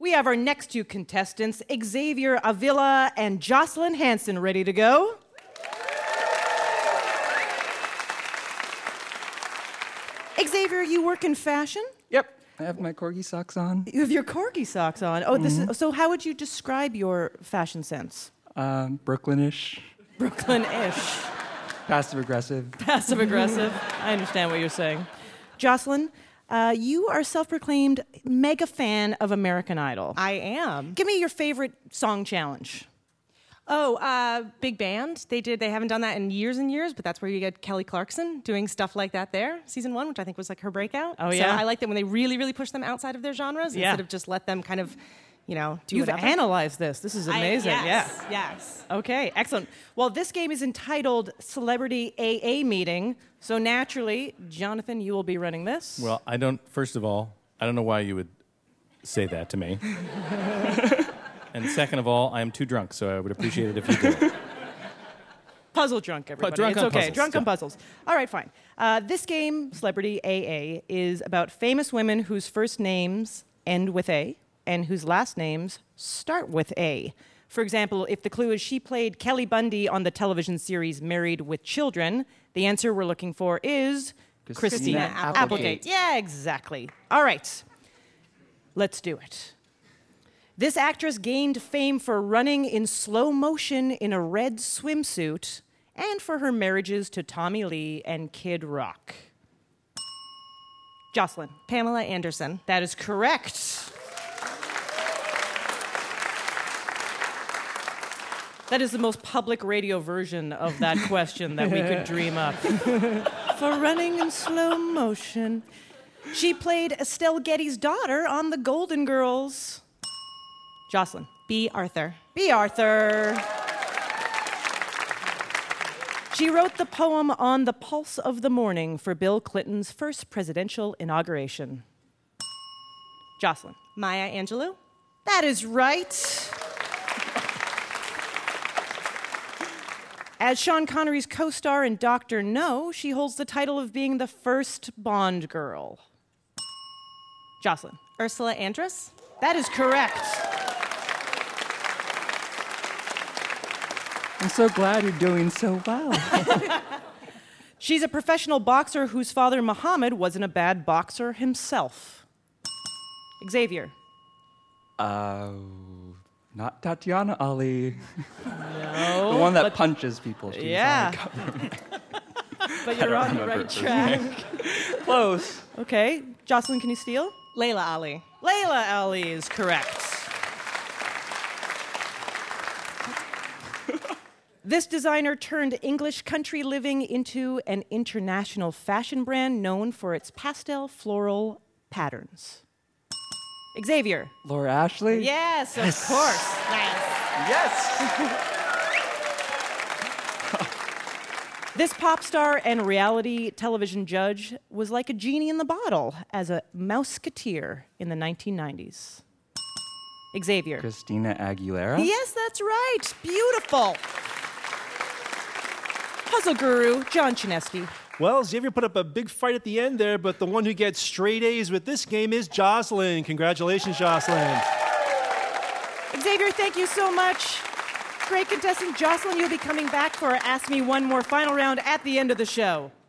We have our next two contestants, Xavier Avila and Jocelyn Hanson, ready to go. Xavier, you work in fashion? Yep. I have my corgi socks on. You have your corgi socks on. Oh, this is, so how would you describe your fashion sense? Brooklynish. Brooklyn-ish. Passive-aggressive. Passive-aggressive. I understand what you're saying. Jocelyn, you are a self-proclaimed mega fan of American Idol. I am. Give me your favorite song challenge. Oh, big band. They haven't done that in years and years, but that's where you get Kelly Clarkson doing stuff like that there. Season 1, which I think was like her breakout. Oh, yeah? So I like that when they really, really push them outside of their genres instead of just let them kind of, do You've whatever. analyzed this. This is amazing. Yes. Okay, excellent. Well, this game is entitled Celebrity AA Meeting. So naturally, Jonathan, you will be running this. Well, first of all, I don't know why you would say that to me. And second of all, I am too drunk, so I would appreciate it if you did. Puzzle drunk, everybody. Drunk it's on okay. puzzles. Drunk on puzzles. All right, fine. This game, Celebrity AA, is about famous women whose first names end with A and whose last names start with A. For example, if the clue is she played Kelly Bundy on the television series Married with Children, the answer we're looking for is Christina Applegate. Yeah, exactly. All right. Let's do it. This actress gained fame for running in slow motion in a red swimsuit and for her marriages to Tommy Lee and Kid Rock. Jocelyn. Pamela Anderson. That is correct. That is the most public radio version of that question that we could dream up. For running in slow motion. She played Estelle Getty's daughter on The Golden Girls. Jocelyn. B. Arthur. B. Arthur. She wrote the poem On the Pulse of the Morning for Bill Clinton's first presidential inauguration. Jocelyn. Maya Angelou. That is right. As Sean Connery's co-star in Dr. No, she holds the title of being the first Bond girl. Jocelyn. Ursula Andress. That is correct. I'm so glad you're doing so well. She's a professional boxer whose father, Muhammad, wasn't a bad boxer himself. Xavier. Not Tatiana Ali. No. The one that punches people. She's Yeah. on the cover. But you're on the right track. Close. Okay. Jocelyn, can you steal? Layla Ali. Layla Ali is correct. This designer turned English country living into an international fashion brand known for its pastel floral patterns. Xavier. Laura Ashley? Yes, of course. Yes! This pop star and reality television judge was like a genie in the bottle as a mouseketeer in the 1990s. Xavier. Christina Aguilera? Yes, that's right. Beautiful. Puzzle guru, John Chinesky. Well, Xavier put up a big fight at the end there, but the one who gets straight A's with this game is Jocelyn. Congratulations, Jocelyn. Xavier, thank you so much. Great contestant Jocelyn, you'll be coming back for Ask Me One More final round at the end of the show.